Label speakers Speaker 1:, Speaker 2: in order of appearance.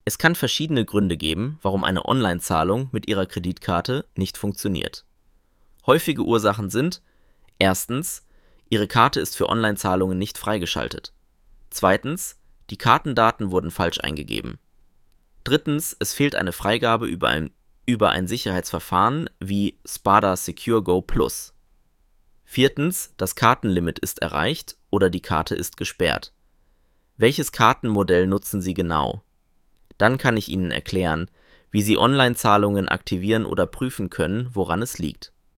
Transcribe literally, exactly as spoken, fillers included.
Speaker 1: Es kann verschiedene Gründe geben, warum eine Online-Zahlung mit Ihrer Kreditkarte nicht funktioniert. Häufige Ursachen sind: Erstens, Ihre Karte ist für Online-Zahlungen nicht freigeschaltet. Zweitens, die Kartendaten wurden falsch eingegeben. Drittens, es fehlt eine Freigabe über ein, über ein Sicherheitsverfahren wie Spada Secure Go Plus. Viertens, das Kartenlimit ist erreicht oder die Karte ist gesperrt. Welches Kartenmodell nutzen Sie genau? Dann kann ich Ihnen erklären, wie Sie Online-Zahlungen aktivieren oder prüfen können, woran es liegt.